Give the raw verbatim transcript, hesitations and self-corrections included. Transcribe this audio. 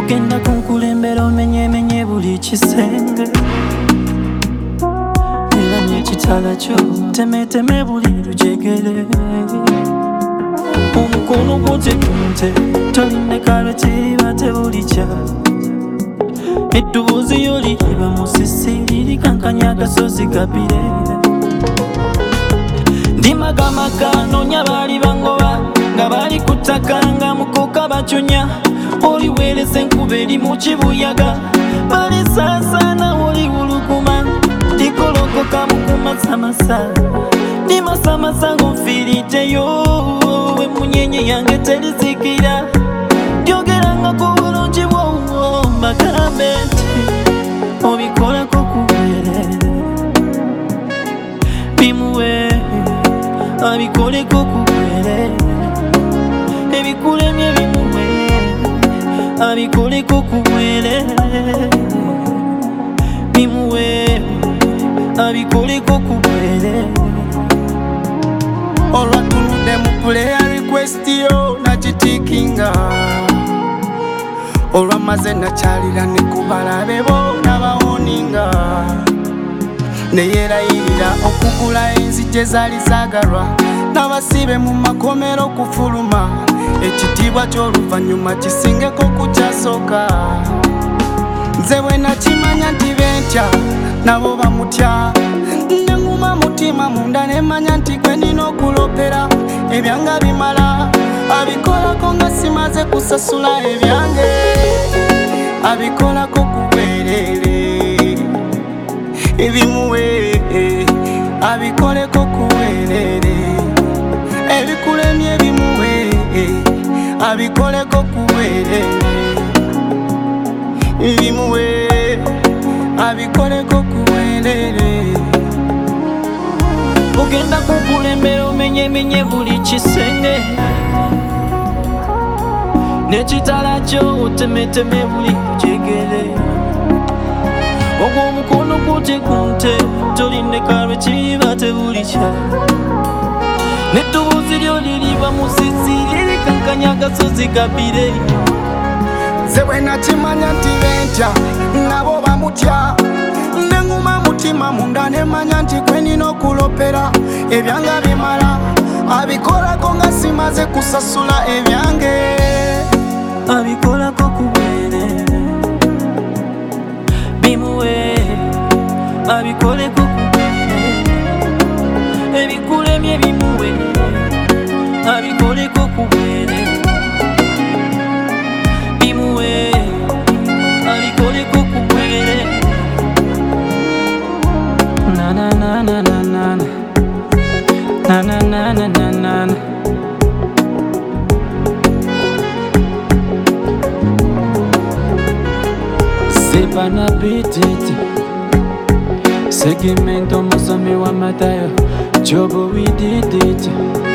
ogenda kunkulembera omenyemenye buli kisenge era n'ekitala kyo temeteme buli lujegere omukono gwo tegunte tolindeka lwekiba tebulikya eddoboozi lyo liriba musisi lirikankanya agasozi gabire ndimagamaga noonya baali bangoba nga bali ku ttaka nga mukoka bacunya oliweereza enkuba eri mu kibuyaga balisaasaana oliwuluguma likolokoka mukumasamasa ndimasamasa ng'onfiiriddeyo we munyenye yange terizikira lyogerangako bulungi bwowo mbagambe nti obikolako kubeerere bimuwe abikoleko kubeerere ebikulemye bimuwe abikoleko kubeerere bimuwe abikoleko kubeerere olwatunudde mu puleya request yo nakitikinga olwamaze nakyalira ne kubalabe bo nabawoninga neyerayirira okugula enzije zaali zaagalwa n'abasibe mu makomero kufuluma ekitiibwa ky'oluvannyuma kisingeko ku kyasooka nze bwe nakimanya nti bentya nabo bamutya nenguma mutima munda nemanya nti gwe nina okulopera ebyanga bimala abikolako nga simaze kusasula ebyange abikolako kubeerere ebimuwe abikoleko kubeerere ebikulemye ebimuwe abikoleko kubeerere ebimuwe abikoleko kubeerere ogenda kunkulembera omenyemenye buli kisenge n'ekitala kyo otemeteme buli lujegere ogwo omukono gwo tegunte tolindeka lwekiba tebulikya n'eddoboozi lyo liriba musisi lirikankanya agasozi gabire nze bwe nakimanya nti bentya nabo bamutya nenguma mutima munda nemanya nti gwe nina okulopera ebyanga bimala abikolako nga simaze kusasula ebyange abikolako kubeerere bimuwe abikoleko kubeerere ebikulemye bimuwe abikoleko kubeerere bimuwe abikoleko kubeerere na na na na na na na na na na na na na Sepana petite segmento musomi wa matayo jobo we did it